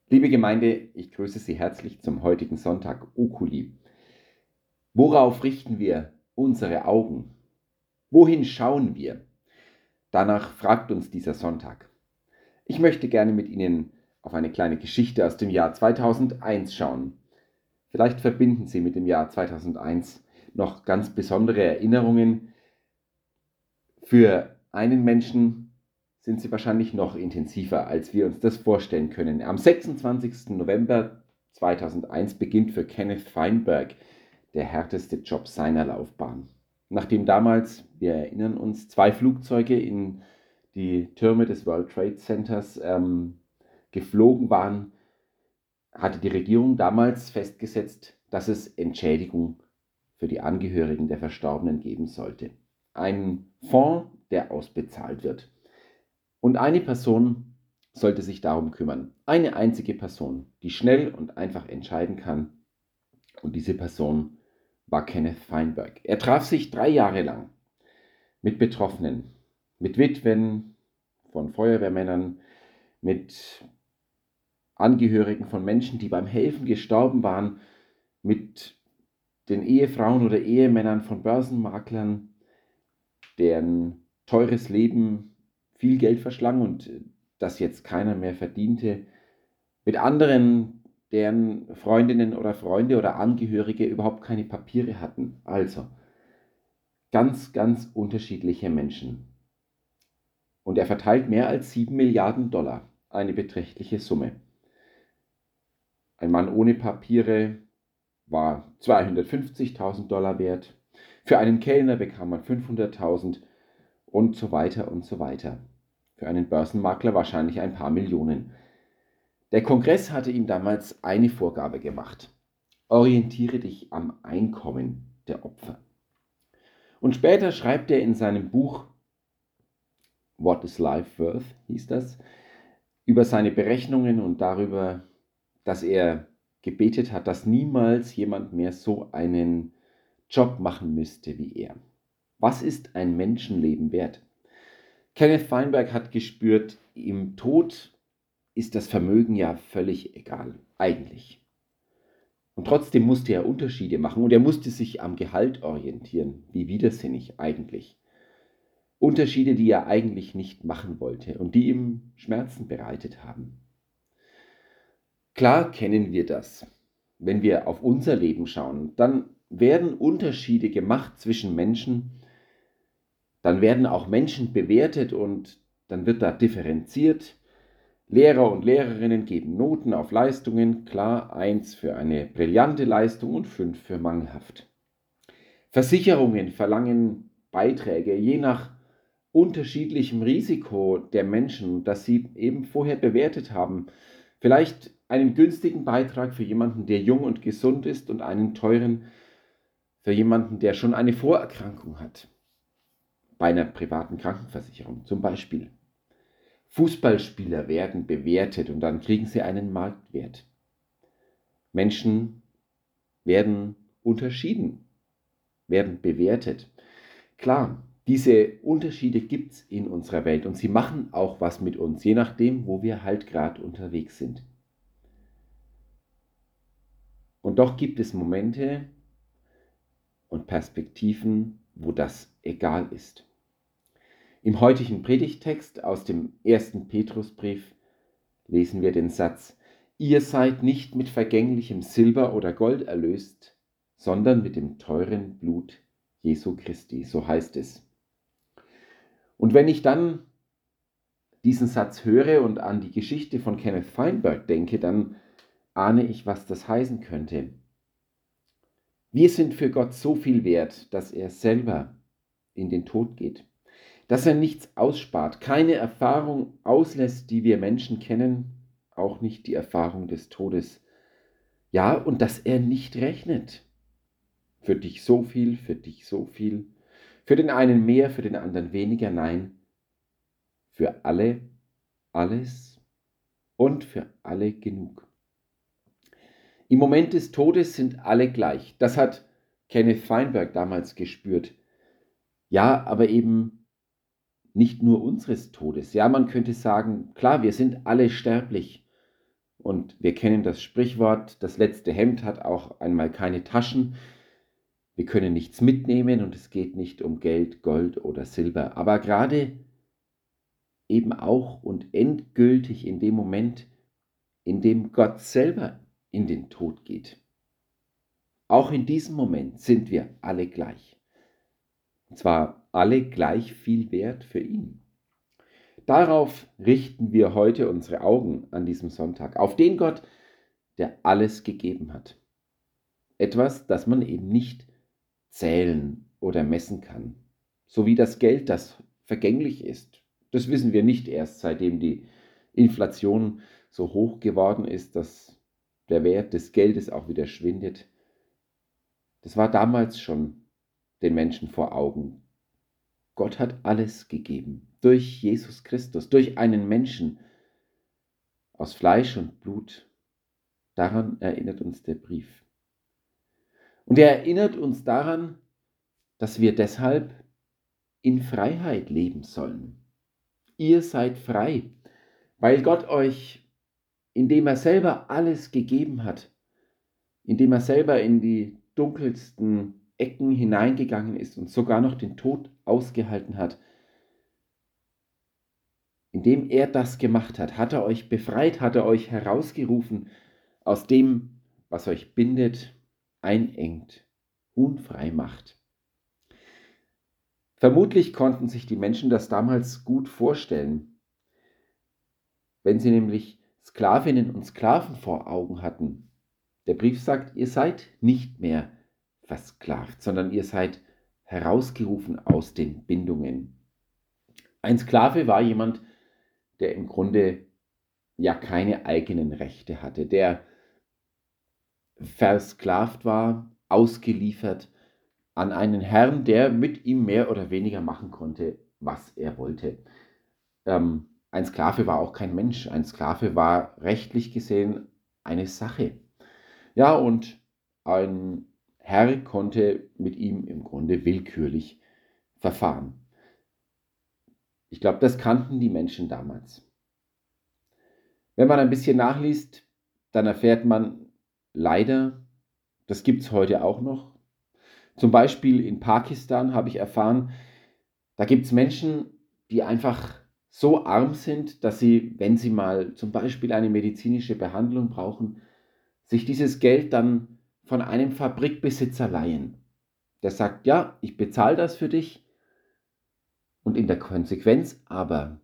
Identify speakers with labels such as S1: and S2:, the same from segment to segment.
S1: Liebe Gemeinde, ich grüße Sie herzlich zum heutigen Sonntag Oculi. Worauf richten wir unsere Augen? Wohin schauen wir? Danach fragt uns dieser Sonntag. Ich möchte gerne mit Ihnen auf eine kleine Geschichte aus dem Jahr 2001 schauen. Vielleicht verbinden Sie mit dem Jahr 2001 noch ganz besondere Erinnerungen. Für einen Menschen sind sie wahrscheinlich noch intensiver, als wir uns das vorstellen können. Am 26. November 2001 beginnt für Kenneth Feinberg der härteste Job seiner Laufbahn. Nachdem damals, wir erinnern uns, 2 Flugzeuge in die Türme des World Trade Centers geflogen waren, hatte die Regierung damals festgesetzt, dass es Entschädigung für die Angehörigen der Verstorbenen geben sollte. Ein Fonds, der ausbezahlt wird. Und eine Person sollte sich darum kümmern. Eine einzige Person, die schnell und einfach entscheiden kann. Und diese Person war Kenneth Feinberg. Er traf sich 3 Jahre lang mit Betroffenen, mit Witwen von Feuerwehrmännern, mit Angehörigen von Menschen, die beim Helfen gestorben waren, mit den Ehefrauen oder Ehemännern von Börsenmaklern, deren teures Leben viel Geld verschlang und das jetzt keiner mehr verdiente, mit anderen, deren Freundinnen oder Freunde oder Angehörige überhaupt keine Papiere hatten. Also ganz, ganz unterschiedliche Menschen. Und er verteilt mehr als 7 Milliarden Dollar, eine beträchtliche Summe. Ein Mann ohne Papiere war 250.000 Dollar wert. Für einen Kellner bekam man 500.000 und so weiter und so weiter. Für einen Börsenmakler wahrscheinlich ein paar Millionen. Der Kongress hatte ihm damals eine Vorgabe gemacht. Orientiere dich am Einkommen der Opfer. Und später schreibt er in seinem Buch What is Life Worth, hieß das, über seine Berechnungen und darüber, dass er gebetet hat, dass niemals jemand mehr so einen Job machen müsste wie er. Was ist ein Menschenleben wert? Kenneth Feinberg hat gespürt, im Tod ist das Vermögen ja völlig egal, eigentlich. Und trotzdem musste er Unterschiede machen und er musste sich am Gehalt orientieren. Wie widersinnig eigentlich. Unterschiede, die er eigentlich nicht machen wollte und die ihm Schmerzen bereitet haben. Klar kennen wir das. Wenn wir auf unser Leben schauen, dann werden Unterschiede gemacht zwischen Menschen, dann werden auch Menschen bewertet und dann wird da differenziert. Lehrer und Lehrerinnen geben Noten auf Leistungen, klar 1 für eine brillante Leistung und 5 für mangelhaft. Versicherungen verlangen Beiträge je nach unterschiedlichem Risiko der Menschen, das sie eben vorher bewertet haben. Vielleicht einen günstigen Beitrag für jemanden, der jung und gesund ist und einen teuren für jemanden, der schon eine Vorerkrankung hat. Bei einer privaten Krankenversicherung zum Beispiel. Fußballspieler werden bewertet und dann kriegen sie einen Marktwert. Menschen werden unterschieden, werden bewertet. Klar, diese Unterschiede gibt es in unserer Welt und sie machen auch was mit uns, je nachdem, wo wir halt gerade unterwegs sind. Und doch gibt es Momente und Perspektiven, wo das egal ist. Im heutigen Predigttext aus dem 1. Petrusbrief lesen wir den Satz: Ihr seid nicht mit vergänglichem Silber oder Gold erlöst, sondern mit dem teuren Blut Jesu Christi, so heißt es. Und wenn ich dann diesen Satz höre und an die Geschichte von Kenneth Feinberg denke, dann ahne ich, was das heißen könnte. Wir sind für Gott so viel wert, dass er selber in den Tod geht. Dass er nichts ausspart, keine Erfahrung auslässt, die wir Menschen kennen, auch nicht die Erfahrung des Todes. Ja, und dass er nicht rechnet. Für dich so viel, für dich so viel. Für den einen mehr, für den anderen weniger. Nein, für alle alles und für alle genug. Im Moment des Todes sind alle gleich. Das hat Kenneth Feinberg damals gespürt. Ja, aber eben nicht nur unseres Todes. Ja, man könnte sagen, klar, wir sind alle sterblich. Und wir kennen das Sprichwort, das letzte Hemd hat auch einmal keine Taschen. Wir können nichts mitnehmen und es geht nicht um Geld, Gold oder Silber. Aber gerade eben auch und endgültig in dem Moment, in dem Gott selber in den Tod geht. Auch in diesem Moment sind wir alle gleich. Und zwar alle gleich viel wert für ihn. Darauf richten wir heute unsere Augen an diesem Sonntag, auf den Gott, der alles gegeben hat. Etwas, das man eben nicht zählen oder messen kann. So wie das Geld, das vergänglich ist. Das wissen wir nicht erst, seitdem die Inflation so hoch geworden ist, dass der Wert des Geldes auch wieder schwindet. Das war damals schon den Menschen vor Augen. Gott hat alles gegeben, durch Jesus Christus, durch einen Menschen aus Fleisch und Blut. Daran erinnert uns der Brief. Und er erinnert uns daran, dass wir deshalb in Freiheit leben sollen. Ihr seid frei, weil Gott euch, indem er selber alles gegeben hat, indem er selber in die dunkelsten Ecken hineingegangen ist und sogar noch den Tod ausgehalten hat, indem er das gemacht hat, hat er euch befreit, hat er euch herausgerufen aus dem, was euch bindet, einengt, unfrei macht. Vermutlich konnten sich die Menschen das damals gut vorstellen, wenn sie nämlich Sklavinnen und Sklaven vor Augen hatten. Der Brief sagt, ihr seid nicht mehr versklavt, sondern ihr seid herausgerufen aus den Bindungen. Ein Sklave war jemand, der im Grunde ja keine eigenen Rechte hatte, der versklavt war, ausgeliefert an einen Herrn, der mit ihm mehr oder weniger machen konnte, was er wollte. Ein Sklave war auch kein Mensch, ein Sklave war rechtlich gesehen eine Sache. Ja, und ein Herr konnte mit ihm im Grunde willkürlich verfahren. Ich glaube, das kannten die Menschen damals. Wenn man ein bisschen nachliest, dann erfährt man leider, das gibt es heute auch noch. Zum Beispiel in Pakistan habe ich erfahren, da gibt es Menschen, die einfach so arm sind, dass sie, wenn sie mal zum Beispiel eine medizinische Behandlung brauchen, sich dieses Geld dann von einem Fabrikbesitzer leihen. Der sagt, ja, ich bezahle das für dich und in der Konsequenz aber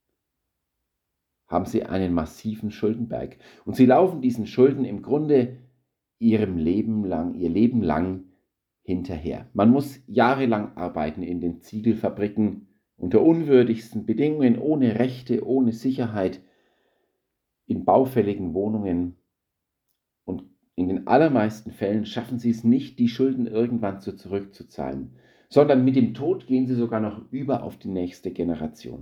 S1: haben sie einen massiven Schuldenberg. Und sie laufen diesen Schulden im Grunde ihr Leben lang hinterher. Man muss jahrelang arbeiten in den Ziegelfabriken unter unwürdigsten Bedingungen, ohne Rechte, ohne Sicherheit, in baufälligen Wohnungen. Und in den allermeisten Fällen schaffen sie es nicht, die Schulden irgendwann zurückzuzahlen, sondern mit dem Tod gehen sie sogar noch über auf die nächste Generation.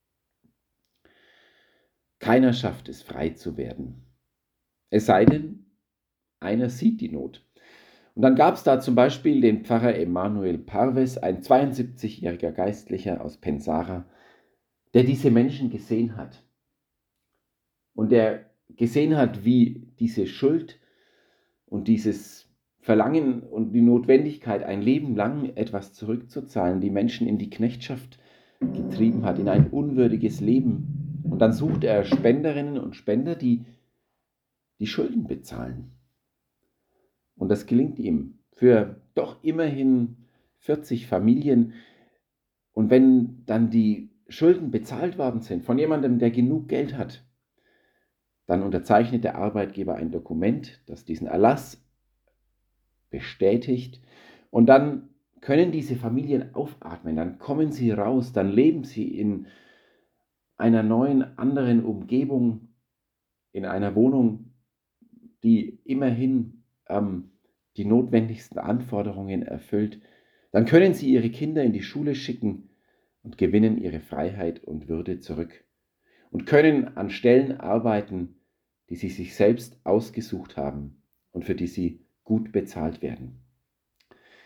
S1: Keiner schafft es, frei zu werden. Es sei denn, einer sieht die Not. Und dann gab es da zum Beispiel den Pfarrer Emanuel Parves, ein 72-jähriger Geistlicher aus Pensara, der diese Menschen gesehen hat. Und der gesehen hat, wie diese Schuld und dieses Verlangen und die Notwendigkeit, ein Leben lang etwas zurückzuzahlen, die Menschen in die Knechtschaft getrieben hat, in ein unwürdiges Leben. Und dann sucht er Spenderinnen und Spender, die die Schulden bezahlen. Und das gelingt ihm für doch immerhin 40 Familien. Und wenn dann die Schulden bezahlt worden sind von jemandem, der genug Geld hat, dann unterzeichnet der Arbeitgeber ein Dokument, das diesen Erlass bestätigt. Und dann können diese Familien aufatmen, dann kommen sie raus, dann leben sie in einer neuen, anderen Umgebung, in einer Wohnung, die immerhin die notwendigsten Anforderungen erfüllt. Dann können sie ihre Kinder in die Schule schicken und gewinnen ihre Freiheit und Würde zurück und können an Stellen arbeiten, die sie sich selbst ausgesucht haben und für die sie gut bezahlt werden.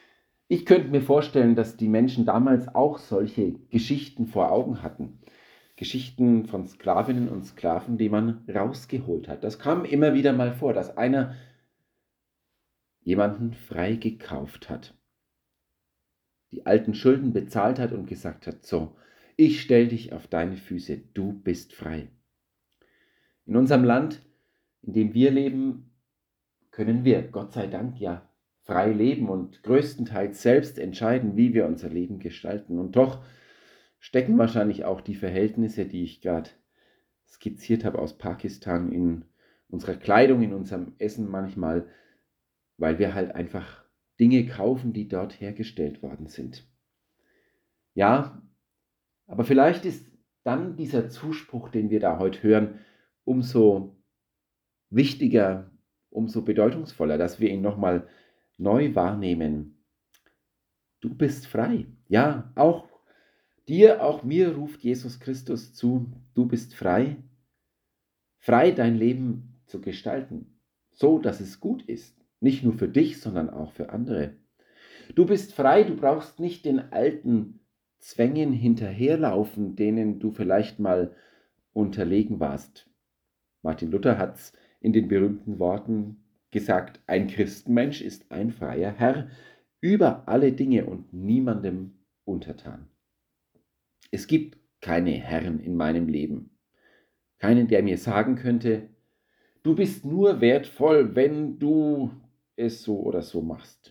S1: Ich könnte mir vorstellen, dass die Menschen damals auch solche Geschichten vor Augen hatten. Geschichten von Sklavinnen und Sklaven, die man rausgeholt hat. Das kam immer wieder mal vor, dass einer jemanden freigekauft hat, die alten Schulden bezahlt hat und gesagt hat, so, ich stell dich auf deine Füße, du bist frei. In unserem Land, in dem wir leben, können wir, Gott sei Dank, ja frei leben und größtenteils selbst entscheiden, wie wir unser Leben gestalten. Und doch stecken wahrscheinlich auch die Verhältnisse, die ich gerade skizziert habe aus Pakistan, in unserer Kleidung, in unserem Essen manchmal, weil wir halt einfach Dinge kaufen, die dort hergestellt worden sind. Ja, aber vielleicht ist dann dieser Zuspruch, den wir da heute hören, umso wichtiger, umso bedeutungsvoller, dass wir ihn nochmal neu wahrnehmen. Du bist frei. Ja, auch dir, auch mir ruft Jesus Christus zu, du bist frei, frei dein Leben zu gestalten, so dass es gut ist, nicht nur für dich, sondern auch für andere. Du bist frei, du brauchst nicht den alten Zwängen hinterherlaufen, denen du vielleicht mal unterlegen warst. Martin Luther hat es in den berühmten Worten gesagt, ein Christenmensch ist ein freier Herr über alle Dinge und niemandem untertan. Es gibt keine Herren in meinem Leben. Keinen, der mir sagen könnte, du bist nur wertvoll, wenn du es so oder so machst.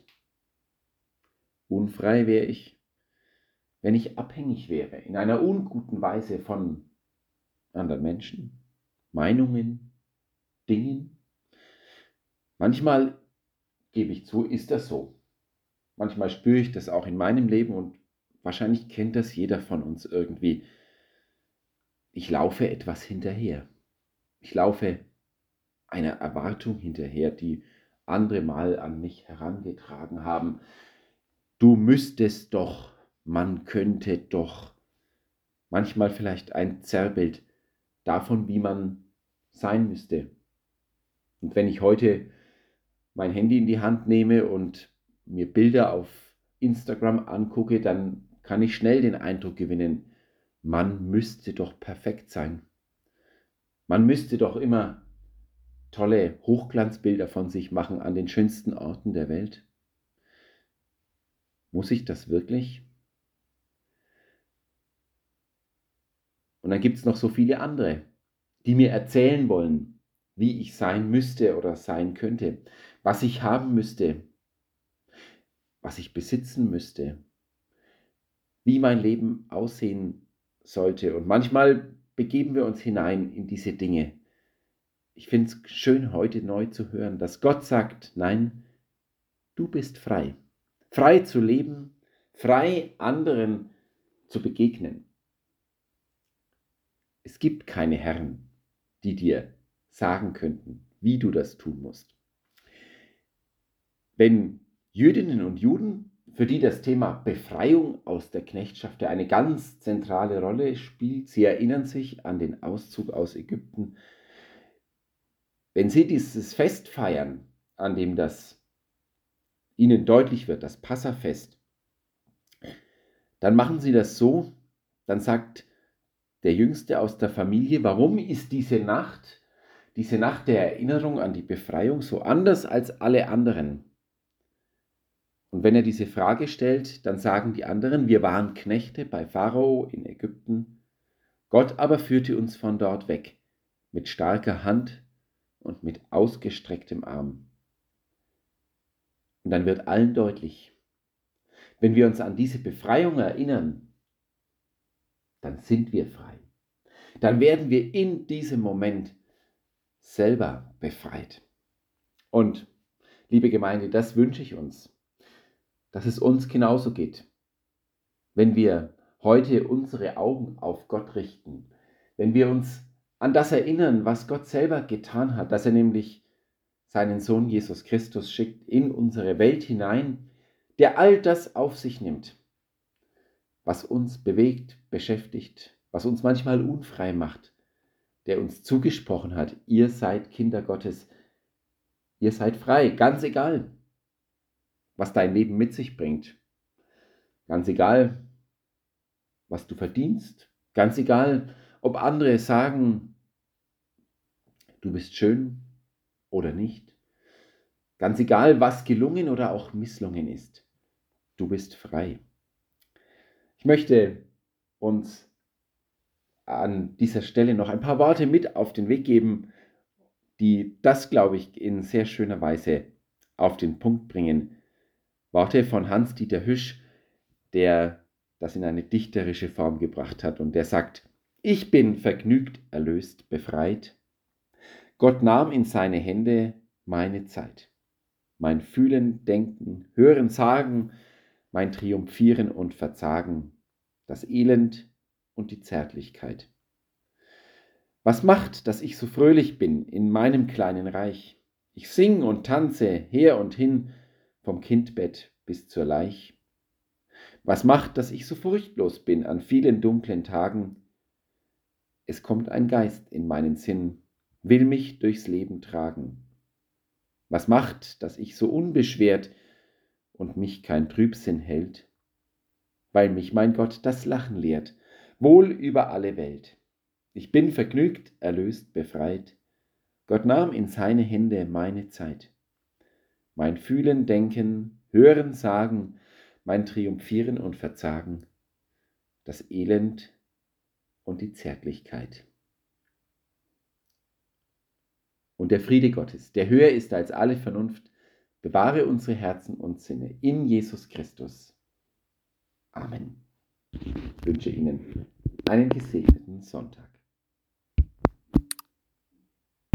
S1: Unfrei wäre ich, wenn ich abhängig wäre, in einer unguten Weise von anderen Menschen, Meinungen, Dingen. Manchmal, gebe ich zu, ist das so. Manchmal spüre ich das auch in meinem Leben und wahrscheinlich kennt das jeder von uns irgendwie. Ich laufe etwas hinterher. Ich laufe einer Erwartung hinterher, die andere mal an mich herangetragen haben. Du müsstest doch, man könnte doch. Manchmal vielleicht ein Zerrbild davon, wie man sein müsste. Und wenn ich heute mein Handy in die Hand nehme und mir Bilder auf Instagram angucke, dann kann ich schnell den Eindruck gewinnen, man müsste doch perfekt sein. Man müsste doch immer tolle Hochglanzbilder von sich machen an den schönsten Orten der Welt. Muss ich das wirklich? Und dann gibt es noch so viele andere, die mir erzählen wollen, wie ich sein müsste oder sein könnte, was ich haben müsste, was ich besitzen müsste, wie mein Leben aussehen sollte. Und manchmal begeben wir uns hinein in diese Dinge. Ich finde es schön, heute neu zu hören, dass Gott sagt, nein, du bist frei. Frei zu leben, frei anderen zu begegnen. Es gibt keine Herren, die dir sagen könnten, wie du das tun musst. Wenn Jüdinnen und Juden, für die das Thema Befreiung aus der Knechtschaft ja eine ganz zentrale Rolle spielt, sie erinnern sich an den Auszug aus Ägypten, wenn sie dieses Fest feiern, an dem das ihnen deutlich wird, das Passafest, dann machen sie das so, dann sagt der Jüngste aus der Familie, warum ist diese Nacht der Erinnerung an die Befreiung so anders als alle anderen? Und wenn er diese Frage stellt, dann sagen die anderen, wir waren Knechte bei Pharao in Ägypten, Gott aber führte uns von dort weg, mit starker Hand und mit ausgestrecktem Arm. Und dann wird allen deutlich, wenn wir uns an diese Befreiung erinnern, dann sind wir frei. Dann werden wir in diesem Moment selber befreit. Und, liebe Gemeinde, das wünsche ich uns, dass es uns genauso geht. Wenn wir heute unsere Augen auf Gott richten, wenn wir uns an das erinnern, was Gott selber getan hat, dass er nämlich seinen Sohn Jesus Christus schickt in unsere Welt hinein, der all das auf sich nimmt, was uns bewegt, beschäftigt, was uns manchmal unfrei macht, der uns zugesprochen hat, ihr seid Kinder Gottes, ihr seid frei, ganz egal, was dein Leben mit sich bringt, ganz egal, was du verdienst, ganz egal, ob andere sagen, du bist schön oder nicht. Ganz egal, was gelungen oder auch misslungen ist. Du bist frei. Ich möchte uns an dieser Stelle noch ein paar Worte mit auf den Weg geben, die das, glaube ich, in sehr schöner Weise auf den Punkt bringen. Worte von Hans-Dieter Hüsch, der das in eine dichterische Form gebracht hat und der sagt, ich bin vergnügt, erlöst, befreit. Gott nahm in seine Hände meine Zeit. Mein Fühlen, Denken, Hören, Sagen, mein Triumphieren und Verzagen, das Elend und die Zärtlichkeit. Was macht, dass ich so fröhlich bin in meinem kleinen Reich? Ich sing und tanze her und hin, vom Kindbett bis zur Leich. Was macht, dass ich so furchtlos bin an vielen dunklen Tagen? Es kommt ein Geist in meinen Sinn, will mich durchs Leben tragen. Was macht, dass ich so unbeschwert und mich kein Trübsinn hält? Weil mich mein Gott das Lachen lehrt, wohl über alle Welt. Ich bin vergnügt, erlöst, befreit. Gott nahm in seine Hände meine Zeit. Mein Fühlen, Denken, Hören, Sagen, mein Triumphieren und Verzagen, das Elend und die Zärtlichkeit. Und der Friede Gottes, der höher ist als alle Vernunft, bewahre unsere Herzen und Sinne in Jesus Christus. Amen. Ich wünsche Ihnen einen gesegneten Sonntag.